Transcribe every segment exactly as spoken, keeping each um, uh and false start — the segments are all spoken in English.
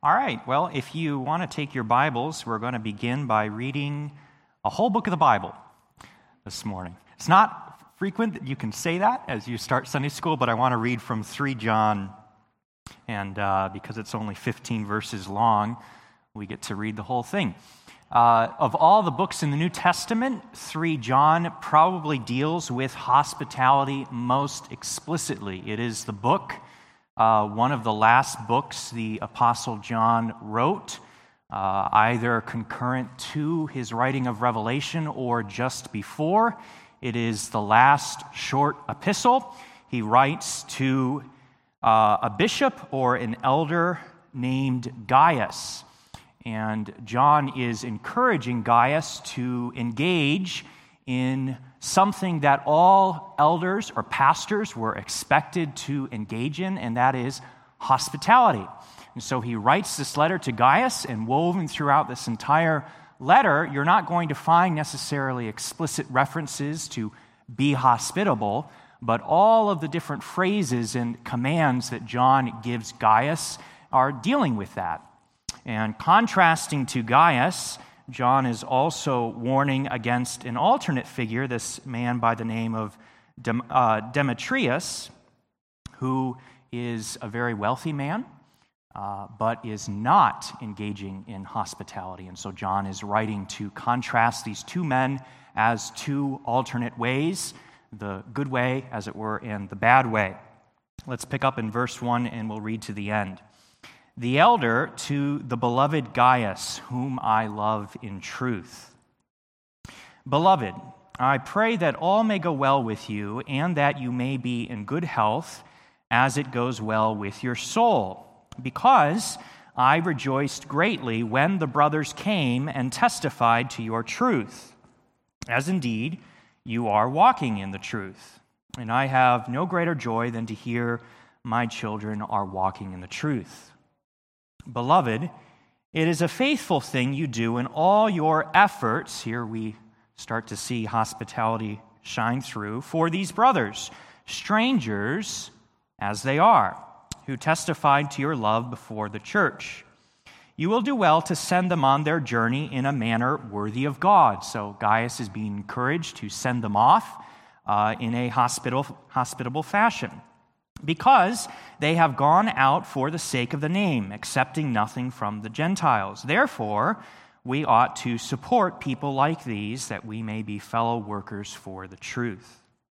All right, well, if you want to take your Bibles, we're going to begin by reading a whole book of the Bible this morning. It's not frequent that you can say that as you start Sunday school, but I want to read from Three John, and uh, because it's only fifteen verses long, we get to read the whole thing. Uh, of all the books in the New Testament, Three John probably deals with hospitality most explicitly. It is the book Uh, one of the last books the Apostle John wrote, uh, either concurrent to his writing of Revelation or just before. It is the last short epistle. He writes to uh, a bishop or an elder named Gaius. And John is encouraging Gaius to engage in something that all elders or pastors were expected to engage in, and that is hospitality. And so he writes this letter to Gaius, and woven throughout this entire letter, you're not going to find necessarily explicit references to be hospitable, but all of the different phrases and commands that John gives Gaius are dealing with that. And contrasting to Gaius, John is also warning against an alternate figure, this man by the name of Dem- uh, Demetrius, who is a very wealthy man, uh, but is not engaging in hospitality. And so John is writing to contrast these two men as two alternate ways, the good way, as it were, and the bad way. Let's pick up in verse one, and we'll read to the end. The elder to the beloved Gaius, whom I love in truth. Beloved, I pray that all may go well with you, and that you may be in good health, as it goes well with your soul, because I rejoiced greatly when the brothers came and testified to your truth, as indeed you are walking in the truth. And I have no greater joy than to hear my children are walking in the truth. Beloved, it is a faithful thing you do in all your efforts. Here we start to see hospitality shine through for these brothers, strangers as they are, who testified to your love before the church. You will do well to send them on their journey in a manner worthy of God. So Gaius is being encouraged to send them off uh, in a hospitable, hospitable fashion, because they have gone out for the sake of the name, accepting nothing from the Gentiles. Therefore, we ought to support people like these, that we may be fellow workers for the truth.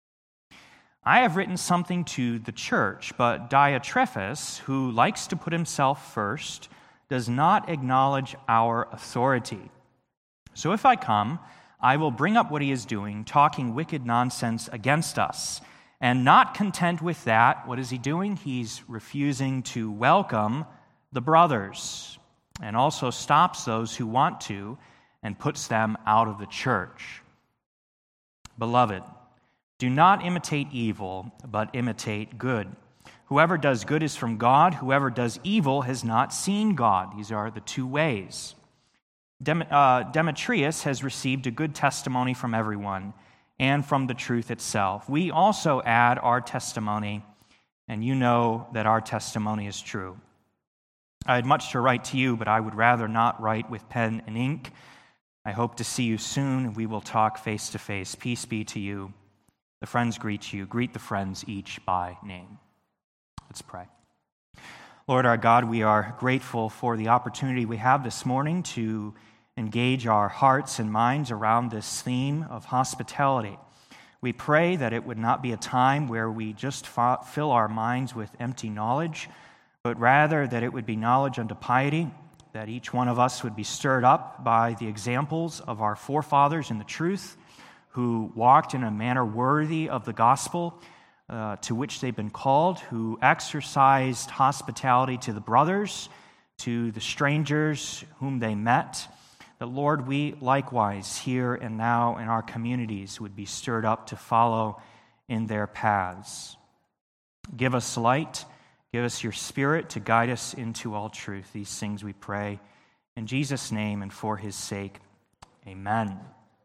I have written something to the church, but Diotrephes, who likes to put himself first, does not acknowledge our authority. So if I come, I will bring up what he is doing, talking wicked nonsense against us. And not content with that, what is he doing? He's refusing to welcome the brothers, and also stops those who want to and puts them out of the church. Beloved, do not imitate evil, but imitate good. Whoever does good is from God. Whoever does evil has not seen God. These are the two ways. Dem- uh, Demetrius has received a good testimony from everyone, and from the truth itself. We also add our testimony, and you know that our testimony is true. I had much to write to you, but I would rather not write with pen and ink. I hope to see you soon, and we will talk face to face. Peace be to you. The friends greet you. Greet the friends each by name. Let's pray. Lord our God, we are grateful for the opportunity we have this morning to engage our hearts and minds around this theme of hospitality. We pray that it would not be a time where we just fill our minds with empty knowledge, but rather that it would be knowledge unto piety, that each one of us would be stirred up by the examples of our forefathers in the truth, who walked in a manner worthy of the gospel uh, to which they've been called, who exercised hospitality to the brothers, to the strangers whom they met. That, Lord, we likewise here and now in our communities would be stirred up to follow in their paths. Give us light, give us your Spirit to guide us into all truth. These things we pray in Jesus' name and for his sake. Amen.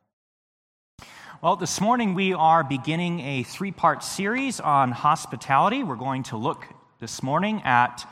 Well, this morning we are beginning a three-part series on hospitality. We're going to look this morning at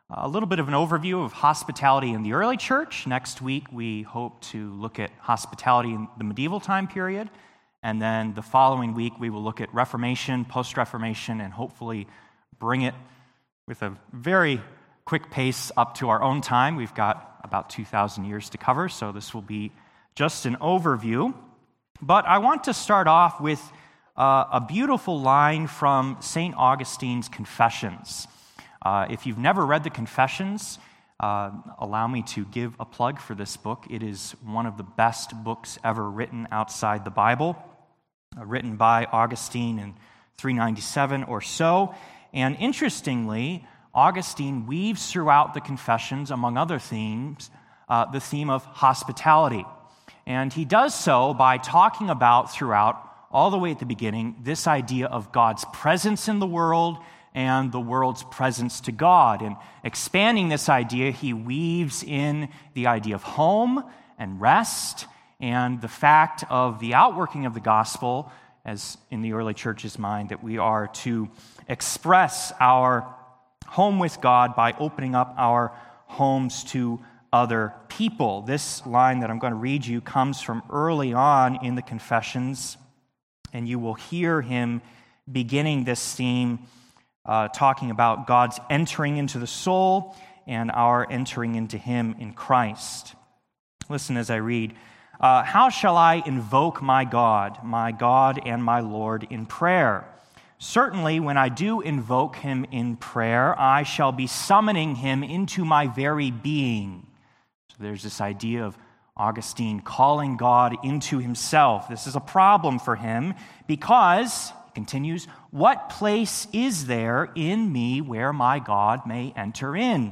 a little bit of an overview of hospitality in the early church. Next week, we hope to look at hospitality in the medieval time period. And then the following week, we will look at Reformation, post-Reformation, and hopefully bring it with a very quick pace up to our own time. We've got about two thousand years to cover, so this will be just an overview. But I want to start off with uh, a beautiful line from Saint Augustine's Confessions. Uh, if you've never read the Confessions, uh, allow me to give a plug for this book. It is one of the best books ever written outside the Bible, uh, written by Augustine in three ninety-seven or so. And interestingly, Augustine weaves throughout the Confessions, among other themes, uh, the theme of hospitality. And he does so by talking about throughout, all the way at the beginning, this idea of God's presence in the world and the world's presence to God. And expanding this idea, he weaves in the idea of home and rest and the fact of the outworking of the gospel, as in the early church's mind, that we are to express our home with God by opening up our homes to other people. This line that I'm going to read you comes from early on in the Confessions, and you will hear him beginning this theme uh, talking about God's entering into the soul and our entering into him in Christ. Listen as I read. Uh, How shall I invoke my God, my God and my Lord in prayer? Certainly, when I do invoke him in prayer, I shall be summoning him into my very being. So there's this idea of Augustine calling God into himself. This is a problem for him because, he continues, what place is there in me where my God may enter in?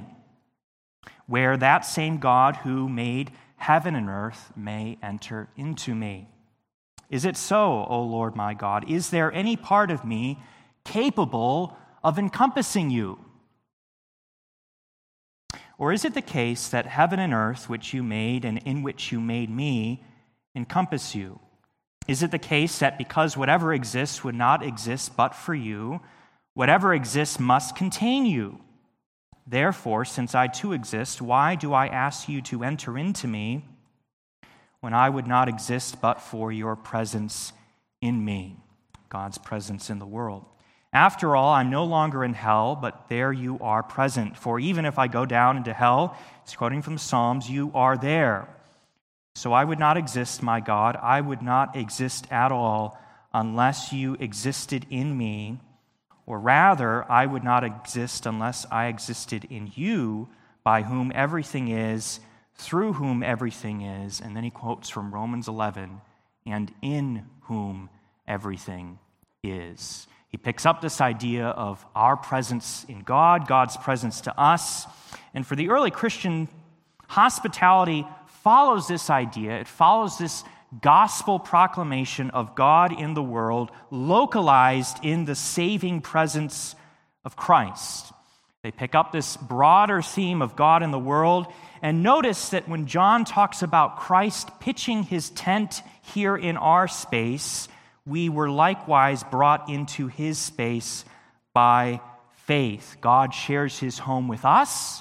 Where that same God who made heaven and earth may enter into me. Is it so, O Lord my God? Is there any part of me capable of encompassing you? Or is it the case that heaven and earth, which you made and in which you made me, encompass you? Is it the case that because whatever exists would not exist but for you, whatever exists must contain you? Therefore, since I too exist, why do I ask you to enter into me when I would not exist but for your presence in me, God's presence in the world? After all, I'm no longer in hell, but there you are present. For even if I go down into hell, it's quoting from the Psalms, you are there. So I would not exist, my God. I would not exist at all unless you existed in me, or rather, I would not exist unless I existed in you, by whom everything is, through whom everything is. And then he quotes from Romans eleven, and in whom everything is. He picks up this idea of our presence in God, God's presence to us. And for the early Christian, hospitality follows this idea. It follows this gospel proclamation of God in the world, localized in the saving presence of Christ. They pick up this broader theme of God in the world. And notice that when John talks about Christ pitching his tent here in our space, we were likewise brought into his space by faith. God shares his home with us,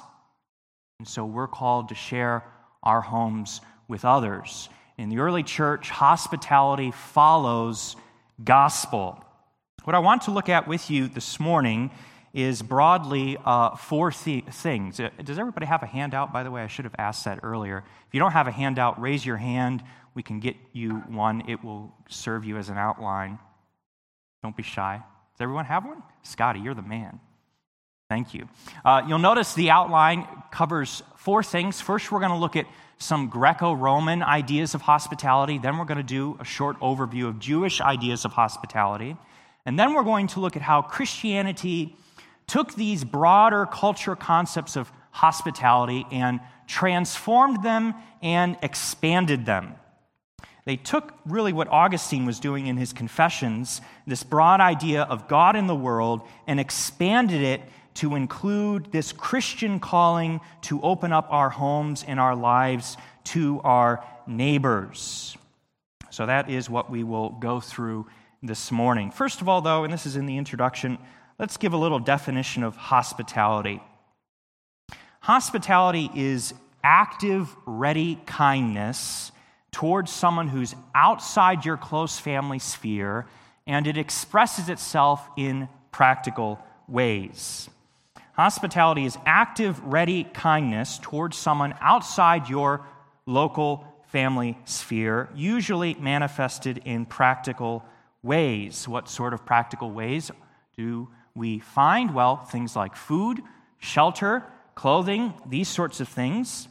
and so we're called to share our homes with others. In the early church, hospitality follows gospel. What I want to look at with you this morning is broadly uh, four th- things. Does everybody have a handout, by the way? I should have asked that earlier. If you don't have a handout, raise your hand. We can get you one. It will serve you as an outline. Don't be shy. Does everyone have one? Scotty, you're the man. Thank you. Uh, you'll notice the outline covers four things. First, we're going to look at some Greco-Roman ideas of hospitality. Then we're going to do a short overview of Jewish ideas of hospitality. And then we're going to look at how Christianity took these broader culture concepts of hospitality and transformed them and expanded them. They took really what Augustine was doing in his Confessions, this broad idea of God in the world, and expanded it to include this Christian calling to open up our homes and our lives to our neighbors. So that is what we will go through this morning. First of all, though, and this is in the introduction, let's give a little definition of hospitality. Hospitality is active, ready kindness towards someone who's outside your close family sphere, and it expresses itself in practical ways. Hospitality is active, ready kindness towards someone outside your local family sphere, usually manifested in practical ways. What sort of practical ways do we find? Well, things like food, shelter, clothing, these sorts of things.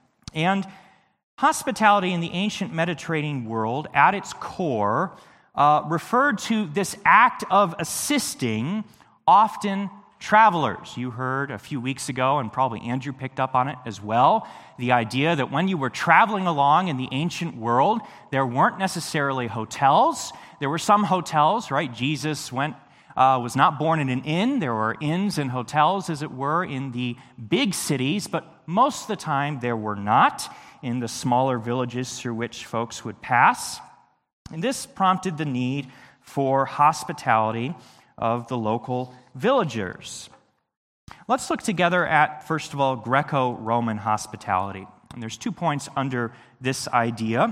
And hospitality in the ancient Mediterranean world, at its core, uh, referred to this act of assisting often travelers. You heard a few weeks ago, and probably Andrew picked up on it as well, the idea that when you were traveling along in the ancient world, there weren't necessarily hotels. There were some hotels, right? Jesus went uh, was not born in an inn. There were inns and hotels, as it were, in the big cities, but most of the time there were not in the smaller villages through which folks would pass. And this prompted the need for hospitality of the local villagers. Let's look together at, first of all, Greco-Roman hospitality. And there's two points under this idea.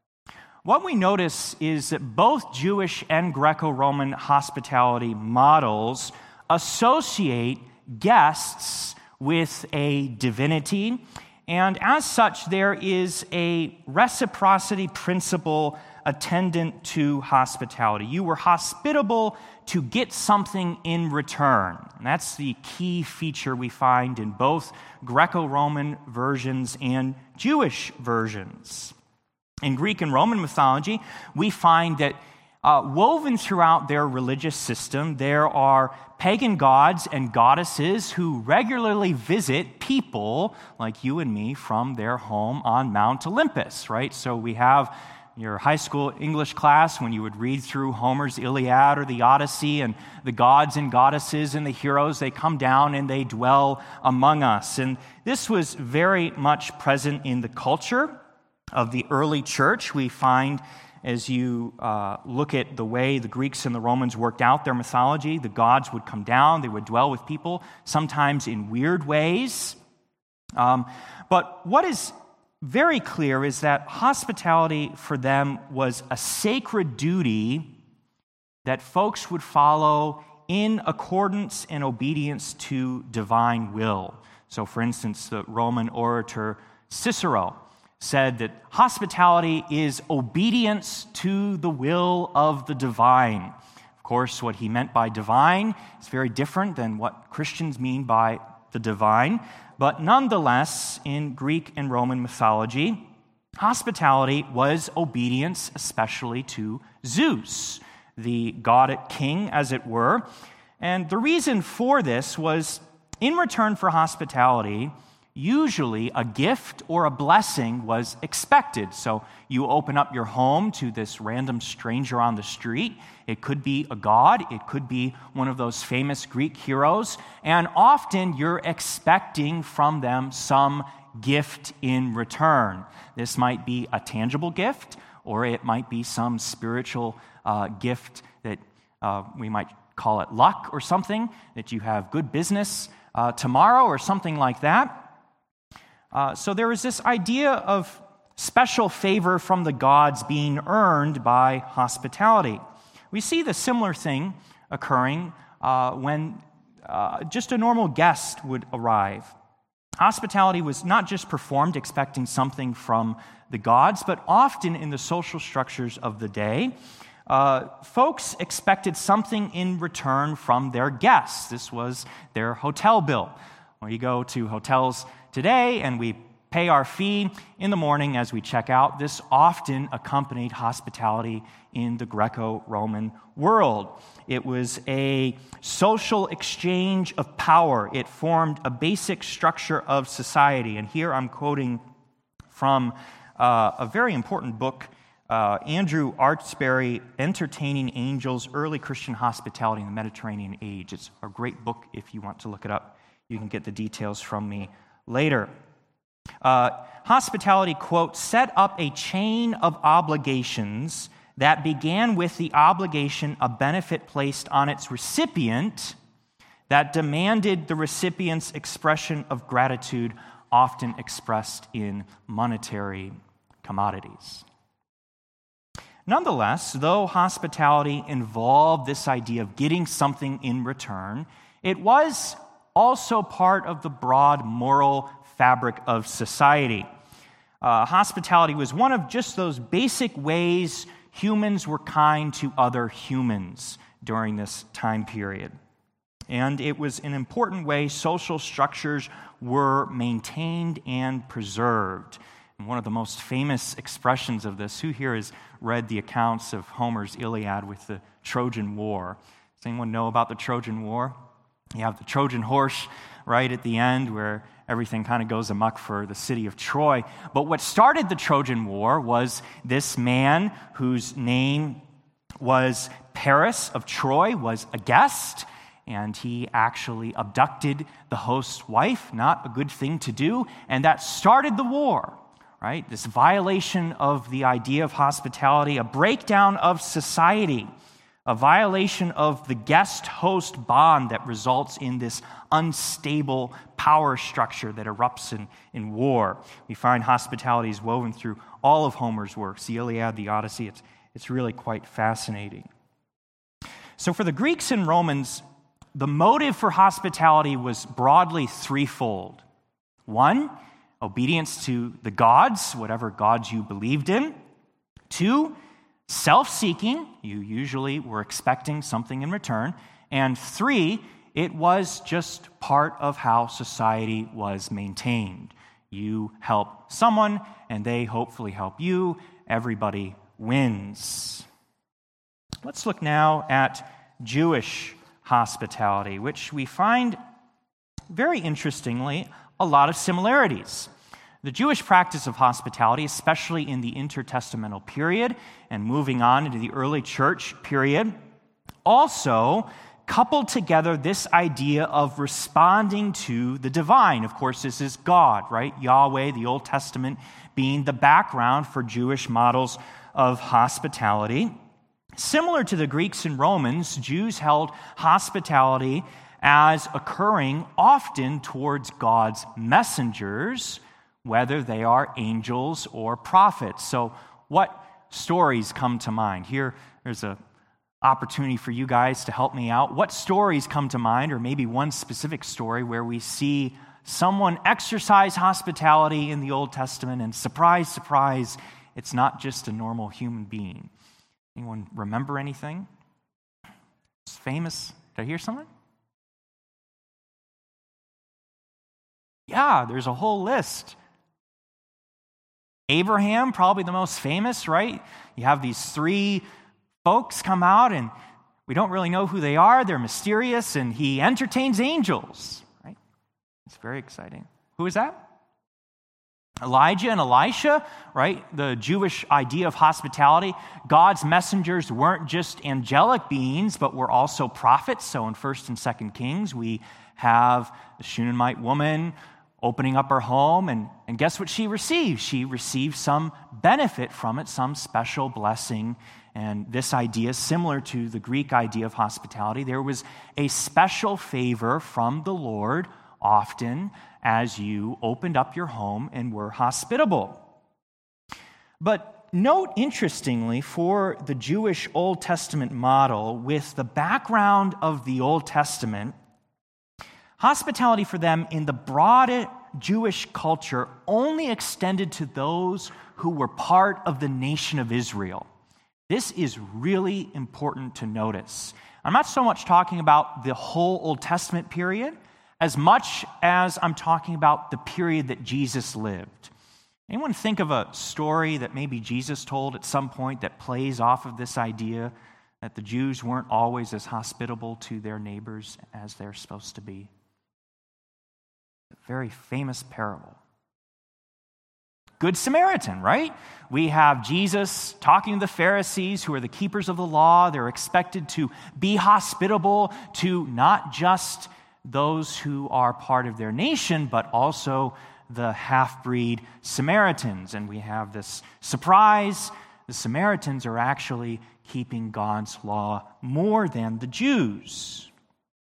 What we notice is that both Jewish and Greco-Roman hospitality models associate guests with a divinity, and as such, there is a reciprocity principle attendant to hospitality. You were hospitable to get something in return. And that's the key feature we find in both Greco-Roman versions and Jewish versions. In Greek and Roman mythology, we find that uh, woven throughout their religious system, there are pagan gods and goddesses who regularly visit people like you and me from their home on Mount Olympus, right? So we have your high school English class when you would read through Homer's Iliad or the Odyssey, and the gods and goddesses and the heroes, they come down and they dwell among us. And this was very much present in the culture of the early church. We find, as you uh, look at the way the Greeks and the Romans worked out their mythology, the gods would come down, they would dwell with people, sometimes in weird ways. Um, but what is very clear is that hospitality for them was a sacred duty that folks would follow in accordance and obedience to divine will. So, for instance, the Roman orator Cicero said that hospitality is obedience to the will of the divine. Of course, what he meant by divine is very different than what Christians mean by the divine. But nonetheless, in Greek and Roman mythology, hospitality was obedience, especially to Zeus, the god king, as it were. And the reason for this was, in return for hospitality, usually a gift or a blessing was expected. So you open up your home to this random stranger on the street. It could be a god. It could be one of those famous Greek heroes. And often you're expecting from them some gift in return. This might be a tangible gift, or it might be some spiritual uh, gift that uh, we might call it luck or something, that you have good business uh, tomorrow or something like that. Uh, so there is this idea of special favor from the gods being earned by hospitality. We see the similar thing occurring uh, when uh, just a normal guest would arrive. Hospitality was not just performed expecting something from the gods, but often in the social structures of the day, uh, folks expected something in return from their guests. This was their hotel bill. When you go to hotels today and we pay our fee in the morning as we check out, this often accompanied hospitality in the Greco-Roman world. It was a social exchange of power. It formed a basic structure of society. And here I'm quoting from uh, a very important book, uh, Andrew Artsbury, Entertaining Angels, Early Christian Hospitality in the Mediterranean Age. It's a great book if you want to look it up. You can get the details from me later. Uh, hospitality, quote, set up a chain of obligations that began with the obligation of benefit placed on its recipient, that demanded the recipient's expression of gratitude, often expressed in monetary commodities. Nonetheless, though hospitality involved this idea of getting something in return, it was also part of the broad moral fabric of society. Uh, hospitality was one of just those basic ways humans were kind to other humans during this time period. And it was an important way social structures were maintained and preserved. And one of the most famous expressions of this, who here has read the accounts of Homer's Iliad with the Trojan War? Does anyone know about the Trojan War? You have the Trojan horse right at the end where everything kind of goes amok for the city of Troy. But what started the Trojan War was this man whose name was Paris of Troy, was a guest, and he actually abducted the host's wife, not a good thing to do, and that started the war, right? This violation of the idea of hospitality, a breakdown of society, a violation of the guest-host bond that results in this unstable power structure that erupts in, in war. We find hospitality is woven through all of Homer's works, the Iliad, the Odyssey. It's, it's really quite fascinating. So for the Greeks and Romans, the motive for hospitality was broadly threefold. One, obedience to the gods, whatever gods you believed in. Two, self-seeking, you usually were expecting something in return. And three, it was just part of how society was maintained. You help someone, and they hopefully help you. Everybody wins. Let's look now at Jewish hospitality, which we find, very interestingly, a lot of similarities. The Jewish practice of hospitality, especially in the intertestamental period and moving on into the early church period, also coupled together this idea of responding to the divine. Of course, this is God, right? Yahweh, the Old Testament, being the background for Jewish models of hospitality. Similar to the Greeks and Romans, Jews held hospitality as occurring often towards God's messengers, whether they are angels or prophets. So what stories come to mind? Here, there's an opportunity for you guys to help me out. What stories come to mind, or maybe one specific story where we see someone exercise hospitality in the Old Testament, and surprise, surprise, it's not just a normal human being. Anyone remember anything? It's famous. Did I hear something? Yeah, there's a whole list. Abraham, probably the most famous, right? You have these three folks come out, and we don't really know who they are. They're mysterious, and he entertains angels, right? It's very exciting. Who is that? Elijah and Elisha, right? The Jewish idea of hospitality. God's messengers weren't just angelic beings, but were also prophets. So in First and Second Kings, we have the Shunammite woman opening up her home, and, and guess what she receives? She receives some benefit from it, some special blessing. And this idea is similar to the Greek idea of hospitality. There was a special favor from the Lord often as you opened up your home and were hospitable. But note, interestingly, for the Jewish Old Testament model, with the background of the Old Testament, hospitality for them in the broad Jewish culture only extended to those who were part of the nation of Israel. This is really important to notice. I'm not so much talking about the whole Old Testament period as much as I'm talking about the period that Jesus lived. Anyone think of a story that maybe Jesus told at some point that plays off of this idea that the Jews weren't always as hospitable to their neighbors as they're supposed to be? A very famous parable. Good Samaritan, right? We have Jesus talking to the Pharisees, who are the keepers of the law. They're expected to be hospitable to not just those who are part of their nation, but also the half-breed Samaritans. And we have this surprise. The Samaritans are actually keeping God's law more than the Jews.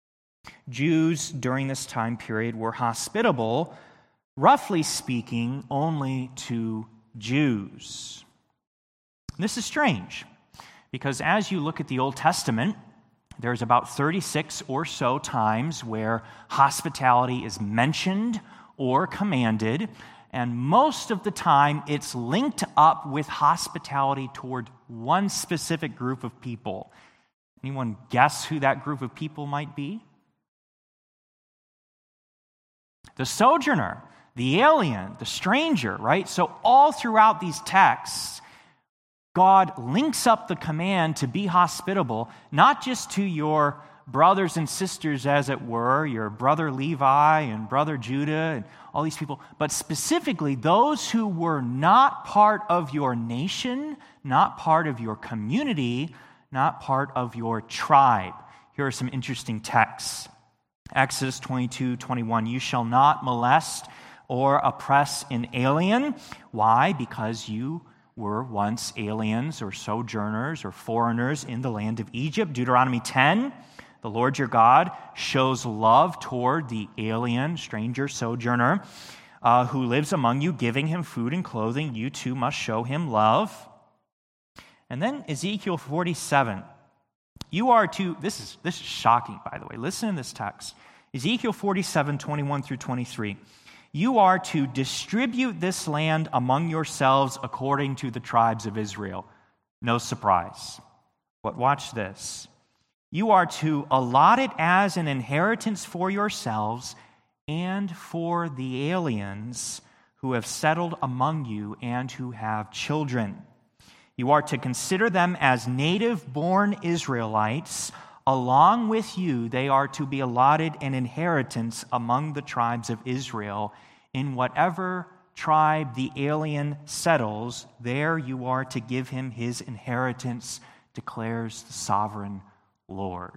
Jews during this time period were hospitable, roughly speaking, only to Jews. This is strange, because as you look at the Old Testament, there's about thirty-six or so times where hospitality is mentioned or commanded, and most of the time it's linked up with hospitality toward one specific group of people. Anyone guess who that group of people might be? The sojourner, the alien, the stranger, right? So all throughout these texts, God links up the command to be hospitable, not just to your brothers and sisters, as it were, your brother Levi and brother Judah and all these people, but specifically those who were not part of your nation, not part of your community, not part of your tribe. Here are some interesting texts. Exodus twenty-two twenty-one, you shall not molest or oppress an alien. Why? Because you were once aliens or sojourners or foreigners in the land of Egypt. Deuteronomy ten, the Lord your God shows love toward the alien, stranger, sojourner uh, who lives among you, giving him food and clothing. You too must show him love. And then Ezekiel forty-seven. You are to, this is this is shocking, by the way. Listen to this text. Ezekiel forty-seven, twenty-one through twenty-three. You are to distribute this land among yourselves according to the tribes of Israel. No surprise. But watch this. You are to allot it as an inheritance for yourselves and for the aliens who have settled among you and who have children. You are to consider them as native-born Israelites. Along with you, they are to be allotted an inheritance among the tribes of Israel. In whatever tribe the alien settles, there you are to give him his inheritance, declares the sovereign Lord.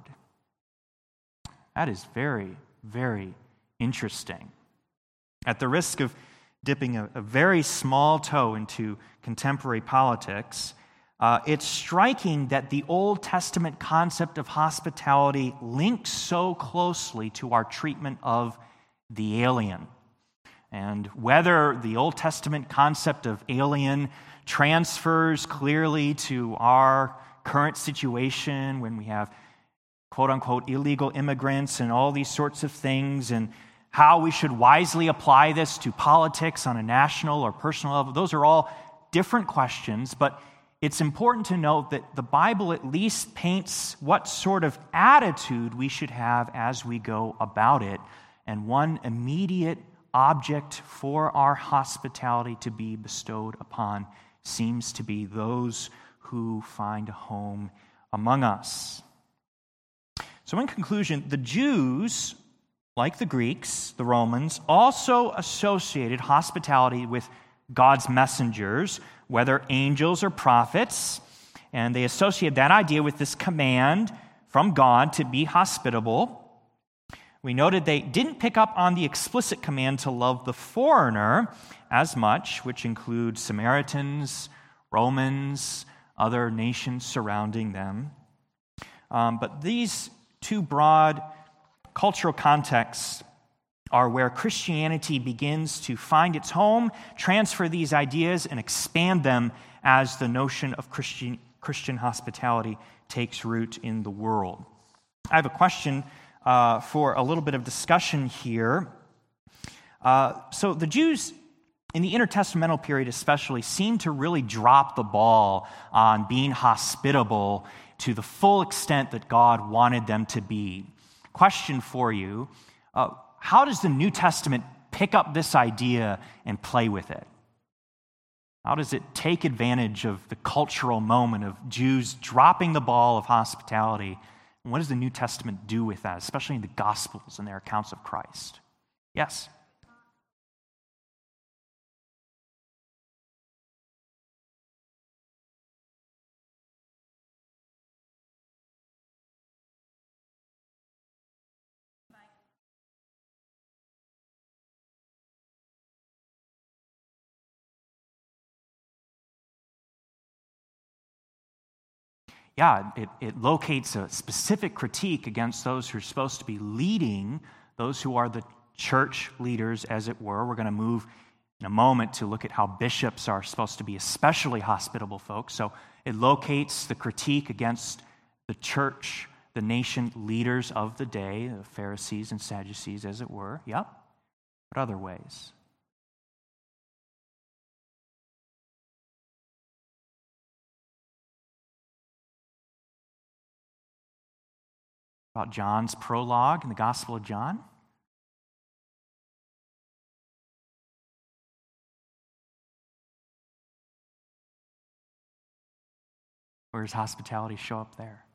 That is very, very interesting. At the risk of dipping a, a very small toe into contemporary politics, uh, it's striking that the Old Testament concept of hospitality links so closely to our treatment of the alien. And whether the Old Testament concept of alien transfers clearly to our current situation when we have quote-unquote illegal immigrants and all these sorts of things, and how we should wisely apply this to politics on a national or personal level, those are all different questions, but it's important to note that the Bible at least paints what sort of attitude we should have as we go about it, and one immediate object for our hospitality to be bestowed upon seems to be those who find a home among us. So in conclusion, the Jews, like the Greeks, the Romans, also associated hospitality with God's messengers, whether angels or prophets, and they associated that idea with this command from God to be hospitable. We noted they didn't pick up on the explicit command to love the foreigner as much, which includes Samaritans, Romans, other nations surrounding them. Um, but these two broad cultural contexts are where Christianity begins to find its home, transfer these ideas, and expand them as the notion of Christian, Christian hospitality takes root in the world. I have a question uh, for a little bit of discussion here. Uh, so the Jews in the intertestamental period especially seem to really drop the ball on being hospitable to the full extent that God wanted them to be. Question for you, uh, how does the New Testament pick up this idea and play with it? How does it take advantage of the cultural moment of Jews dropping the ball of hospitality? And what does the New Testament do with that, especially in the Gospels and their accounts of Christ? Yes? yeah, it, it locates a specific critique against those who are supposed to be leading, those who are the church leaders, as it were. We're going to move in a moment to look at how bishops are supposed to be especially hospitable folks. So it locates the critique against the church, the nation leaders of the day, the Pharisees and Sadducees, as it were. Yep. But other ways. About John's prologue in the Gospel of John. Where does hospitality show up there?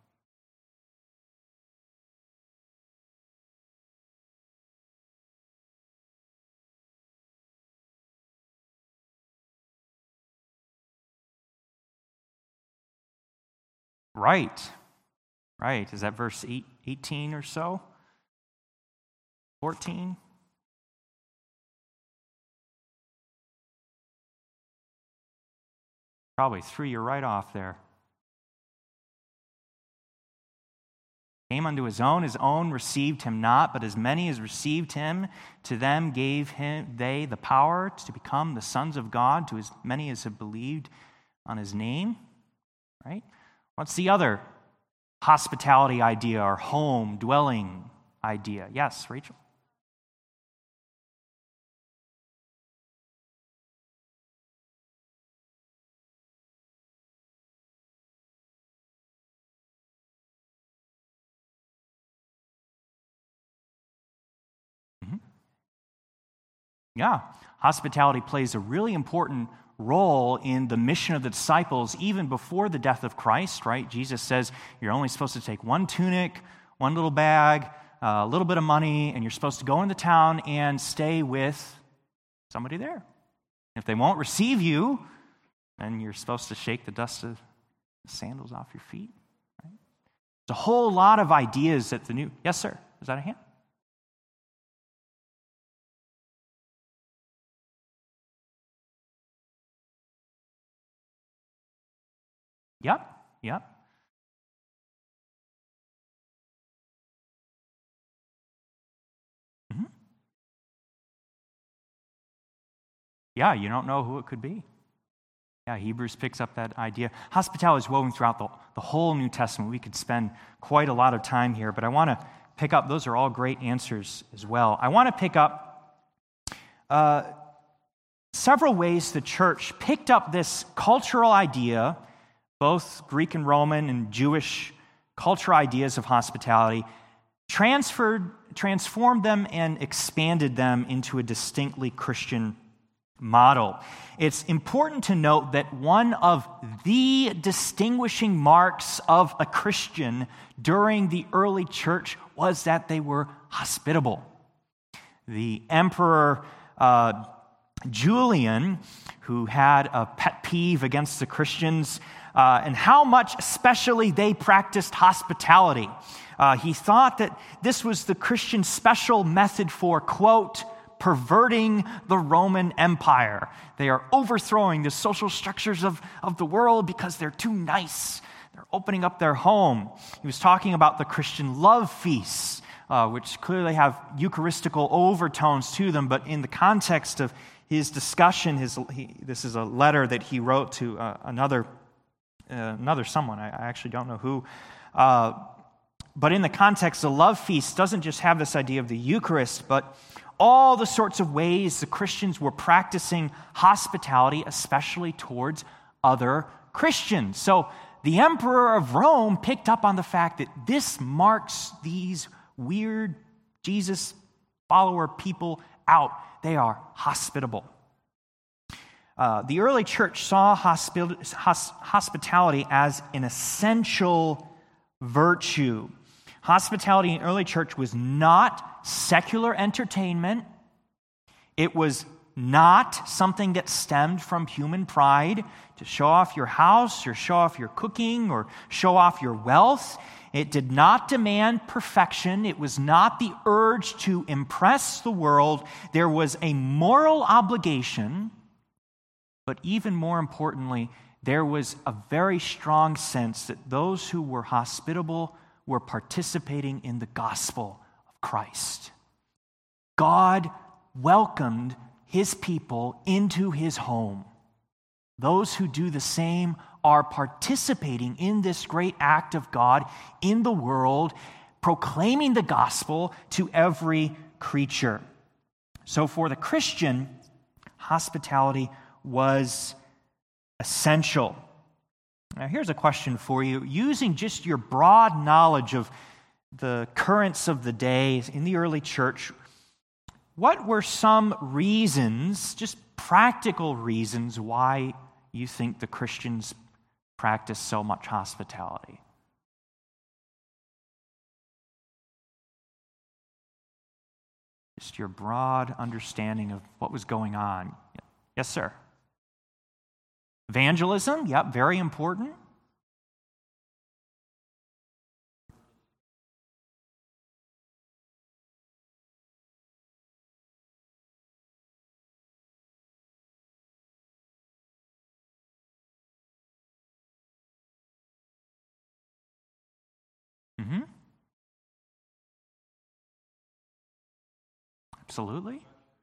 Right. Right. Is that verse eight, eighteen or so? fourteen? Probably threw you right off there. Came unto his own, his own received him not, but as many as received him, to them gave him they the power to become the sons of God, to as many as have believed on his name. Right? What's the other hospitality idea or home, dwelling idea? Yes, Rachel? Mm-hmm. Yeah, hospitality plays a really important role in the mission of the disciples even before the death of Christ, right? Jesus says you're only supposed to take one tunic, one little bag, a little bit of money, and you're supposed to go into town and stay with somebody there. If they won't receive you, then you're supposed to shake the dust of the sandals off your feet. Right? There's a whole lot of ideas that the new... Yes, sir. Is that a hand? Yep, yep. Mm-hmm. Yeah, you don't know who it could be. Yeah, Hebrews picks up that idea. Hospitality is woven throughout the, the whole New Testament. We could spend quite a lot of time here, but I want to pick up, those are all great answers as well. I want to pick up uh, several ways the church picked up this cultural idea, both Greek and Roman and Jewish cultural ideas of hospitality, transferred, transformed them and expanded them into a distinctly Christian model. It's important to note that one of the distinguishing marks of a Christian during the early church was that they were hospitable. The emperor uh, Julian, who had a pet peeve against the Christians, Uh, and how much especially they practiced hospitality. Uh, he thought that this was the Christian special method for, quote, perverting the Roman Empire. They are overthrowing the social structures of, of the world because they're too nice. They're opening up their home. He was talking about the Christian love feasts, uh, which clearly have Eucharistical overtones to them, but in the context of his discussion, his he, this is a letter that he wrote to uh, another Uh, another someone, I, I actually don't know who. Uh, but in the context, the love feast doesn't just have this idea of the Eucharist, but all the sorts of ways the Christians were practicing hospitality, especially towards other Christians. So the emperor of Rome picked up on the fact that this marks these weird Jesus follower people out. They are hospitable. Uh, the early church saw hospi- hos- hospitality as an essential virtue. Hospitality in the early church was not secular entertainment. It was not something that stemmed from human pride to show off your house or show off your cooking or show off your wealth. It did not demand perfection. It was not the urge to impress the world. There was a moral obligation. But even more importantly, there was a very strong sense that those who were hospitable were participating in the gospel of Christ. God welcomed his people into his home. Those who do the same are participating in this great act of God in the world, proclaiming the gospel to every creature. So for the Christian, hospitality was essential. Now here's a question for you. Using just your broad knowledge of the currents of the day in the early church, what were some reasons, just practical reasons, why you think the Christians practice so much hospitality? Just your broad understanding of what was going on. Yes, sir. Evangelism, yep, very important. Mm-hmm. Absolutely.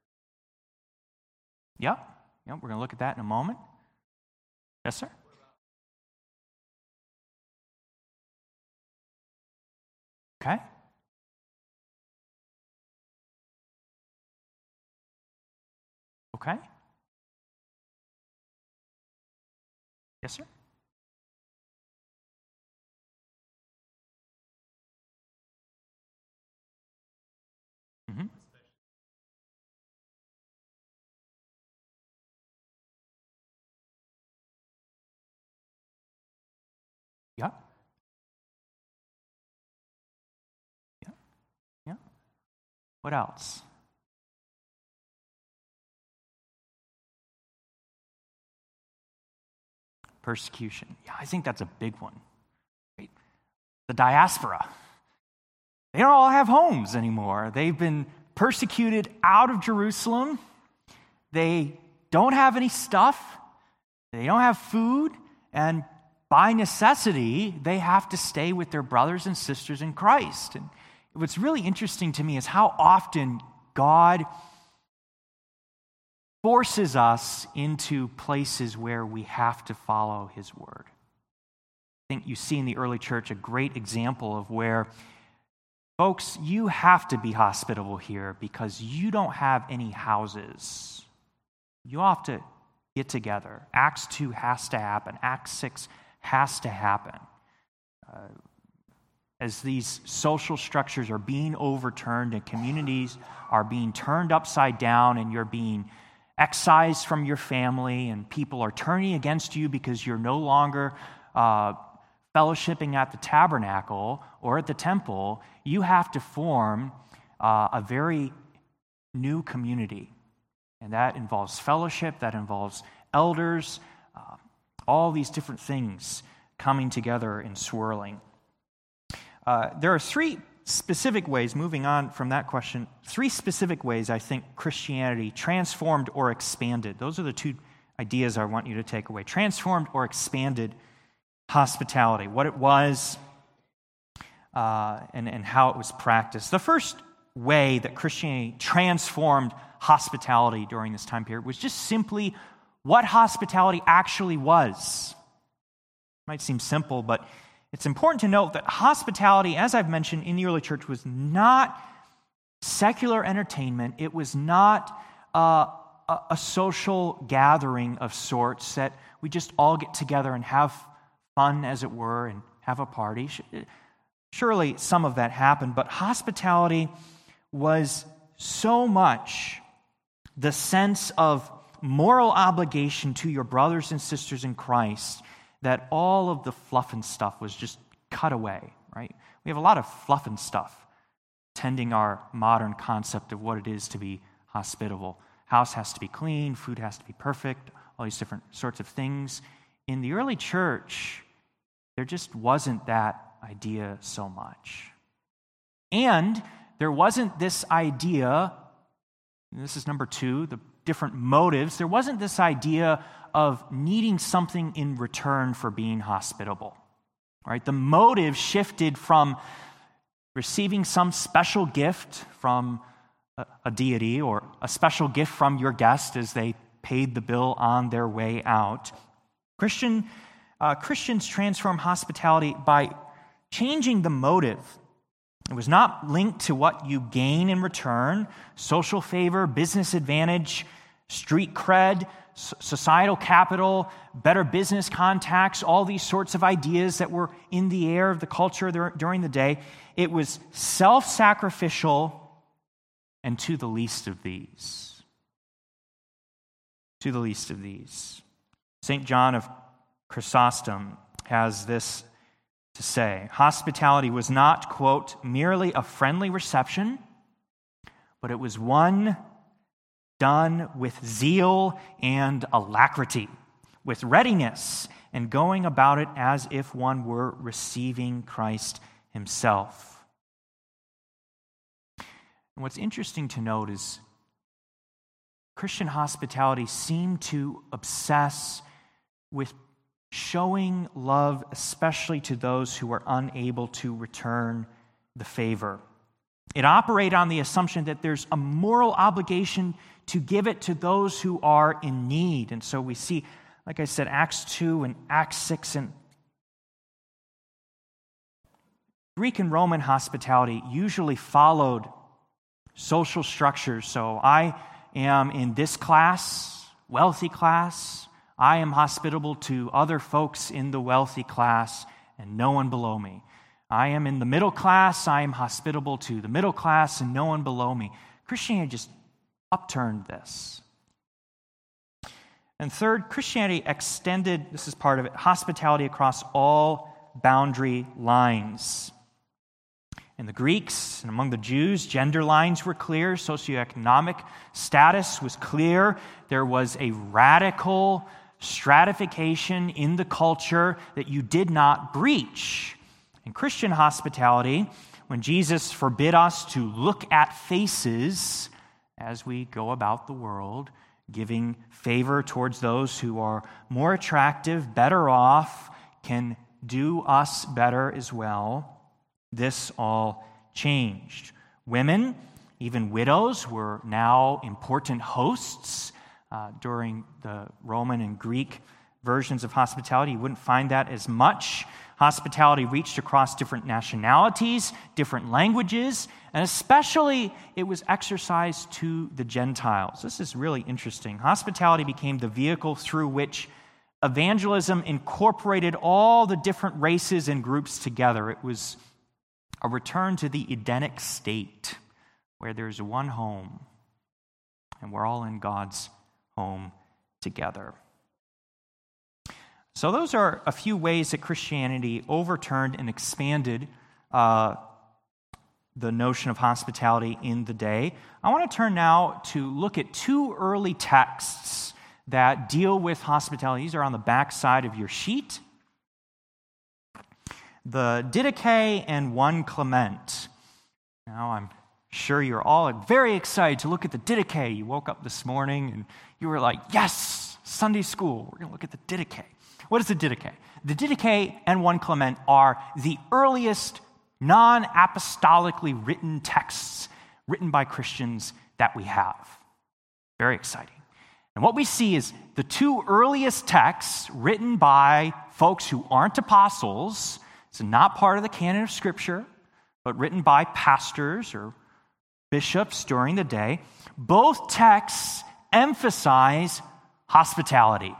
Yep. Yep. We're going to look at that in a moment. Yes, sir. Okay. Okay. Yes, sir. Mm-hmm. Yep. Yep. Yep. What else? Persecution. Yeah, I think that's a big one. Right? The diaspora. They don't all have homes anymore. They've been persecuted out of Jerusalem. They don't have any stuff. They don't have food. And by necessity, they have to stay with their brothers and sisters in Christ. And what's really interesting to me is how often God forces us into places where we have to follow his word. I think you see in the early church a great example of where, folks, you have to be hospitable here because you don't have any houses. You have to get together. Acts two has to happen. Acts six has to happen. Uh, as these social structures are being overturned and communities are being turned upside down and you're being excised from your family and people are turning against you because you're no longer uh, fellowshipping at the tabernacle or at the temple, you have to form uh, a very new community. And that involves fellowship, that involves elders, uh, all these different things coming together and swirling. Uh, there are three specific ways, moving on from that question, three specific ways I think Christianity transformed or expanded. Those are the two ideas I want you to take away. Transformed or expanded hospitality, what it was, uh, and, and how it was practiced. The first way that Christianity transformed hospitality during this time period was just simply what hospitality actually was. It might seem simple, but it's important to note that hospitality, as I've mentioned in the early church, was not secular entertainment. It was not uh, a, a social gathering of sorts that we just all get together and have fun, as it were, and have a party. Surely some of that happened, but hospitality was so much the sense of moral obligation to your brothers and sisters in Christ that all of the fluff and stuff was just cut away, right? We have a lot of fluff and stuff tending our modern concept of what it is to be hospitable. House has to be clean, food has to be perfect, all these different sorts of things. In the early church, there just wasn't that idea so much. And there wasn't this idea, and this is number two, the different motives, there wasn't this idea of needing something in return for being hospitable. Right? The motive shifted from receiving some special gift from a, a deity or a special gift from your guest as they paid the bill on their way out. Christian uh, Christians transform hospitality by changing the motive. It was not linked to what you gain in return, social favor, business advantage, street cred, societal capital, better business contacts, all these sorts of ideas that were in the air of the culture there during the day. It was self-sacrificial and to the least of these. To the least of these. Saint John of Chrysostom has this to say: hospitality was not, quote, merely a friendly reception, but it was one done with zeal and alacrity, with readiness, and going about it as if one were receiving Christ himself. And what's interesting to note is Christian hospitality seemed to obsess with showing love, especially to those who are unable to return the favor. It operated on the assumption that there's a moral obligation to give it to those who are in need. And so we see, like I said, Acts two and Acts six. And Greek and Roman hospitality usually followed social structures. So I am in this class, wealthy class. I am hospitable to other folks in the wealthy class and no one below me. I am in the middle class. I am hospitable to the middle class and no one below me. Christianity just upturned this. And third, Christianity extended, this is part of it, hospitality across all boundary lines. In the Greeks and among the Jews, gender lines were clear, socioeconomic status was clear. There was a radical stratification in the culture that you did not breach. In Christian hospitality, when Jesus forbid us to look at faces as we go about the world, giving favor towards those who are more attractive, better off, can do us better as well, this all changed. Women, even widows, were now important hosts uh, during the Roman and Greek versions of hospitality. You wouldn't find that as much. Hospitality reached across different nationalities, different languages, and especially it was exercised to the Gentiles. This is really interesting. Hospitality became the vehicle through which evangelism incorporated all the different races and groups together. It was a return to the Edenic state where there's one home and we're all in God's home together. So those are a few ways that Christianity overturned and expanded uh, the notion of hospitality in the day. I want to turn now to look at two early texts that deal with hospitality. These are on the back side of your sheet. The Didache and First Clement. Now, I'm sure you're all very excited to look at the Didache. You woke up this morning and you were like, yes, Sunday school, we're going to look at the Didache. What is the Didache? The Didache and First Clement are the earliest non-apostolically written texts written by Christians that we have. Very exciting. And what we see is the two earliest texts written by folks who aren't apostles. It's not part of the canon of Scripture, but written by pastors or bishops during the day. Both texts emphasize hospitality.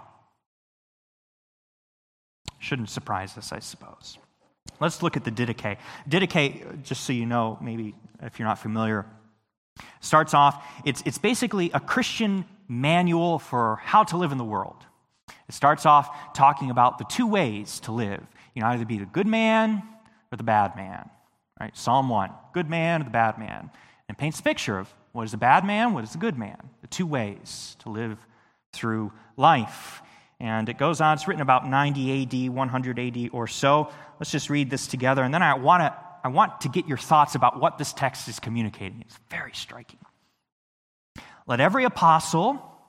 Shouldn't surprise us, I suppose. Let's look at the Didache. Didache, just so you know, maybe if you're not familiar, starts off, it's, it's basically a Christian manual for how to live in the world. It starts off talking about the two ways to live. You can either be the good man or the bad man. Right? Psalm one, good man or the bad man. And paints a picture of what is the bad man, what is the good man. The two ways to live through life. And it goes on, it's written about ninety A D, one hundred A D or so. Let's just read this together. And then I want to I want to get your thoughts about what this text is communicating. It's very striking. Let every apostle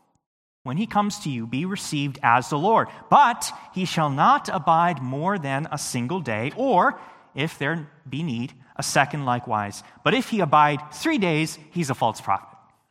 when he comes to you, be received as the Lord. But he shall not abide more than a single day, or, if there be need, a second likewise. But if he abide three days, he's a false prophet.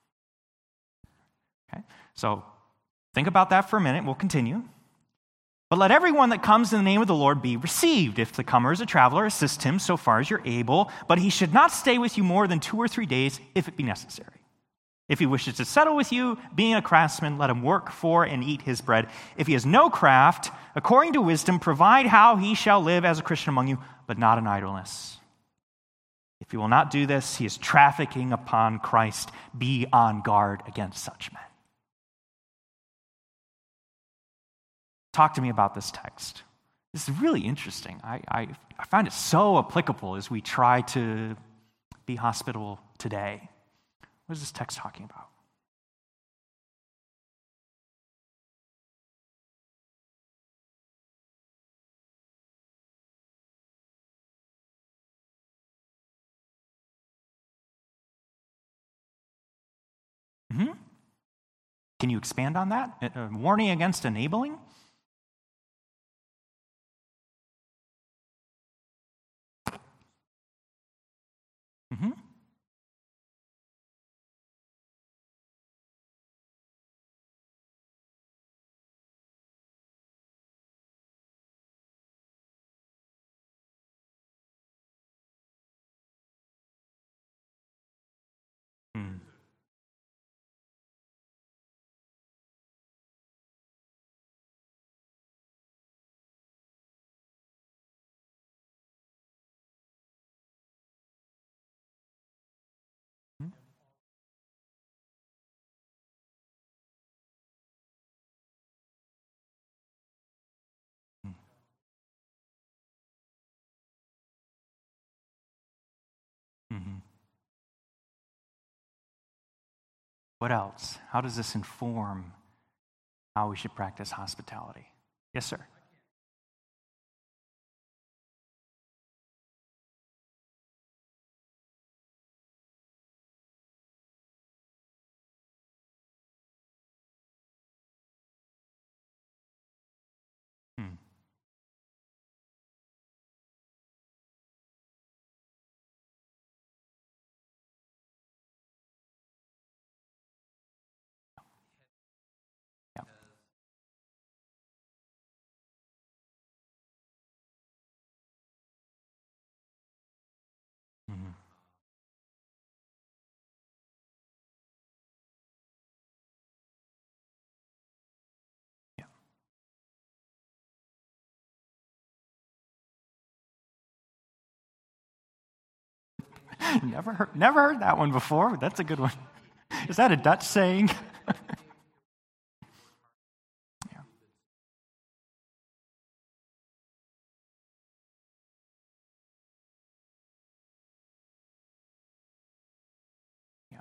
Okay, so think about that for a minute. We'll continue. But let everyone that comes in the name of the Lord be received. If the comer is a traveler, assist him so far as you're able. But he should not stay with you more than two or three days, if it be necessary. If he wishes to settle with you, being a craftsman, let him work for and eat his bread. If he has no craft, according to wisdom, provide how he shall live as a Christian among you, but not in idleness. If he will not do this, he is trafficking upon Christ. Be on guard against such men. Talk to me about this text. This is really interesting. I, I, I find it so applicable as we try to be hospitable today. What is this text talking about? Mm-hmm. Can you expand on that? A, a warning against enabling? Mm-hmm. Mm. Mm-hmm. What else? How does this inform how we should practice hospitality? Yes, sir. Hmm. Yeah. Mm-hmm. Yeah. Never heard, never heard that one before. That's a good one. Is that a Dutch saying? Yeah. Yeah.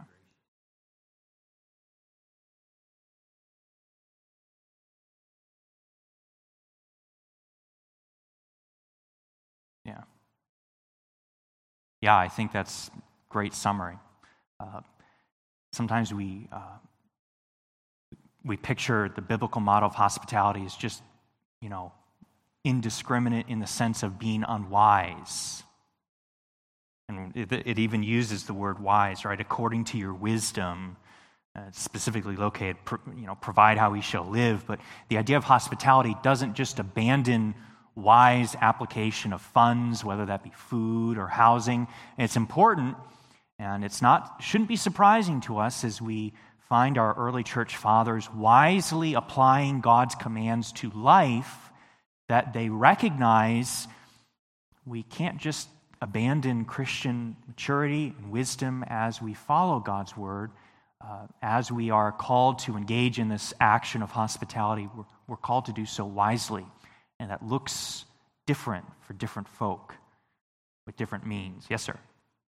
Yeah. Yeah, I think that's great summary. Uh, sometimes we uh, we picture the biblical model of hospitality as just, you know, indiscriminate in the sense of being unwise. And it, it even uses the word wise, right? According to your wisdom, uh, specifically located, you know, provide how he shall live. But the idea of hospitality doesn't just abandon wise application of funds, whether that be food or housing. And it's important, and it's not shouldn't be surprising to us as we find our early church fathers wisely applying God's commands to life, that they recognize we can't just abandon Christian maturity and wisdom as we follow God's word. Uh, as we are called to engage in this action of hospitality, we're, we're called to do so wisely. And that looks different for different folk with different means. Yes, sir.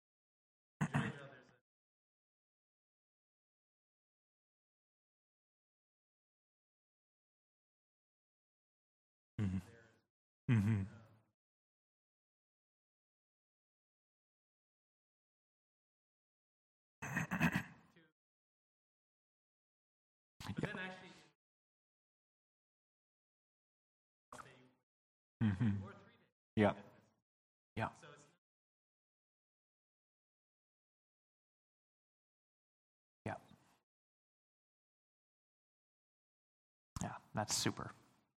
Mm-hmm. Mm-hmm. Mm-hmm. Yeah. Yeah. Yeah. Yeah. That's super.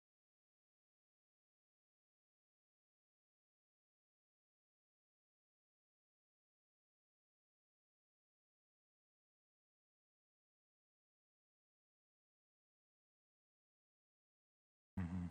Mm-hmm.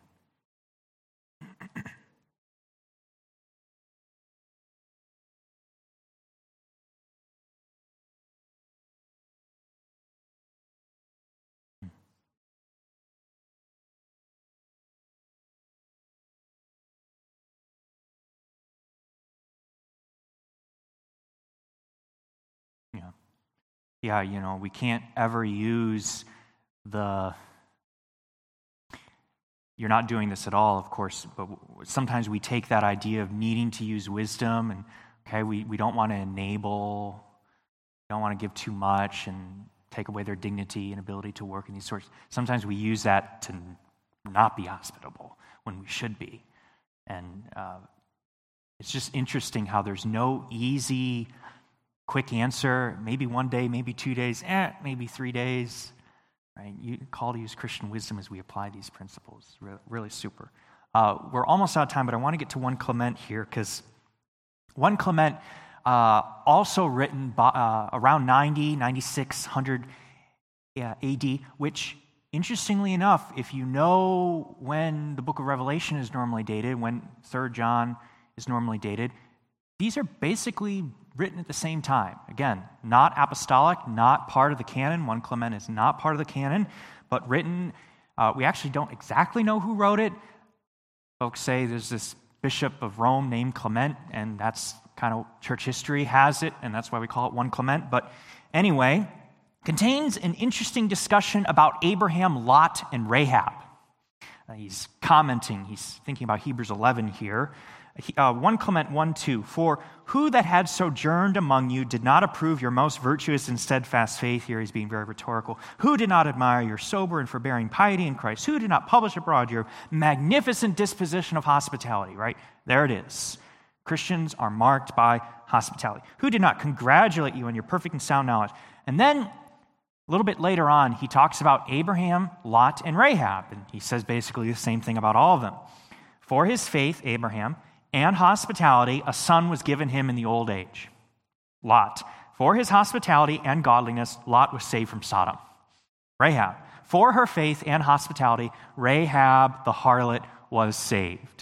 Yeah. Yeah, you know, we can't ever use the, you're not doing this at all, of course, but sometimes we take that idea of needing to use wisdom and, okay, we, we don't want to enable, don't want to give too much and take away their dignity and ability to work in these sorts. Sometimes we use that to not be hospitable when we should be. And uh, it's just interesting how there's no easy, quick answer. Maybe one day, maybe two days, eh, maybe three days. Right? You call to use Christian wisdom as we apply these principles. Really, really super. Uh, we're almost out of time, but I want to get to First Clement here because First Clement, uh, also written by, uh, around ninety, ninety-six hundred yeah, A D, which, interestingly enough, if you know when the book of Revelation is normally dated, when Third John is normally dated, these are basically written at the same time. Again, not apostolic, not part of the canon. First Clement is not part of the canon, but written, uh, we actually don't exactly know who wrote it. Folks say there's this bishop of Rome named Clement, and that's kind of church history has it, and that's why we call it First Clement. But anyway, contains an interesting discussion about Abraham, Lot, and Rahab. Uh, he's commenting, he's thinking about Hebrews eleven here. Uh, First Clement one two, for who that had sojourned among you did not approve your most virtuous and steadfast faith, here he's being very rhetorical, who did not admire your sober and forbearing piety in Christ, who did not publish abroad your magnificent disposition of hospitality, right? There it is. Christians are marked by hospitality. Who did not congratulate you on your perfect and sound knowledge. And then a little bit later on, he talks about Abraham, Lot, and Rahab, and he says basically the same thing about all of them. For his faith, Abraham, and hospitality, a son was given him in the old age. Lot. For his hospitality and godliness, Lot was saved from Sodom. Rahab. For her faith and hospitality, Rahab the harlot was saved.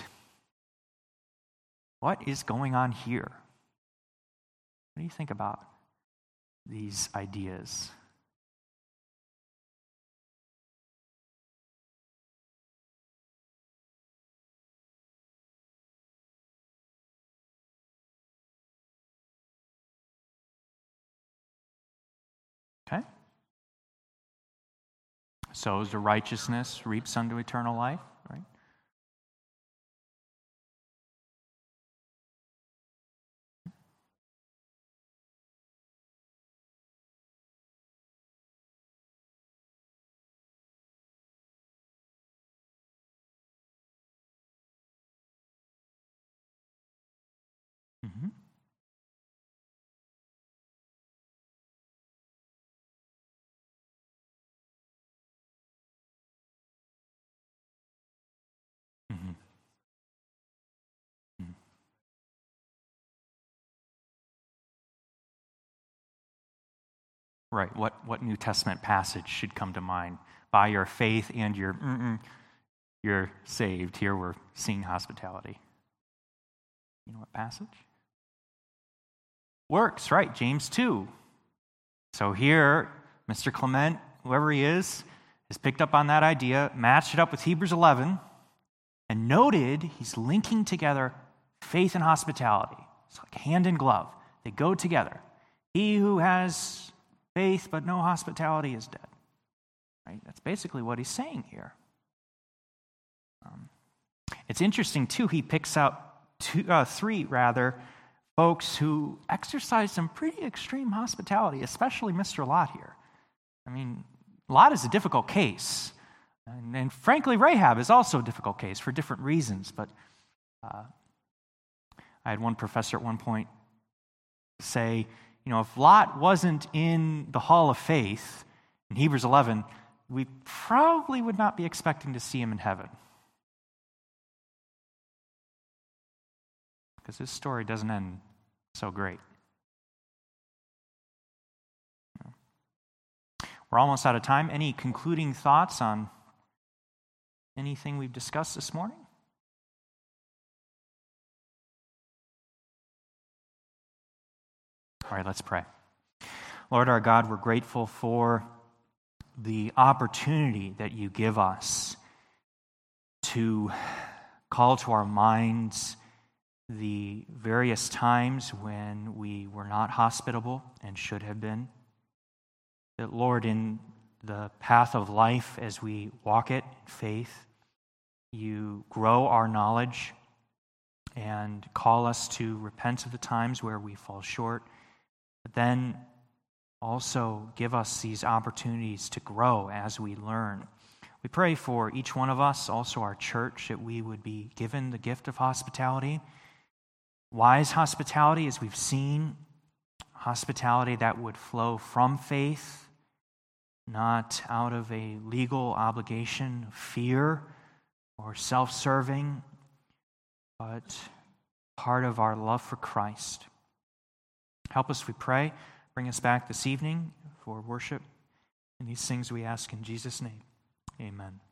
What is going on here? What do you think about these ideas? Okay. Sows to righteousness, reaps unto eternal life, right? Mm-hmm. Mm-hmm. Mm-hmm. Right. What what New Testament passage should come to mind? By your faith and your mm-mm, you're saved. Here we're seeing hospitality. You know what passage? Works, right? James two. So here, Mister Clement, whoever he is, has picked up on that idea, matched it up with Hebrews eleven, and noted he's linking together faith and hospitality. It's like hand in glove. They go together. He who has faith but no hospitality is dead. Right? That's basically what he's saying here. Um, it's interesting, too, he picks out two, uh, three, rather, folks who exercise some pretty extreme hospitality, especially Mister Lot here. I mean, Lot is a difficult case. And, and frankly, Rahab is also a difficult case for different reasons. But Uh, I had one professor at one point say, you know, if Lot wasn't in the hall of faith in Hebrews eleven, we probably would not be expecting to see him in heaven. Because his story doesn't end so great. We're almost out of time. Any concluding thoughts on anything we've discussed this morning? All right, let's pray. Lord our God, we're grateful for the opportunity that you give us to call to our minds the various times when we were not hospitable and should have been. That, Lord, in the path of life as we walk it in faith, you grow our knowledge and call us to repent of the times where we fall short, but then also give us these opportunities to grow as we learn. We pray for each one of us, also our church, that we would be given the gift of hospitality, wise hospitality, as we've seen, hospitality that would flow from faith, not out of a legal obligation, fear, or self-serving, but part of our love for Christ. Help us, we pray. Bring us back this evening for worship. And these things we ask in Jesus' name. Amen.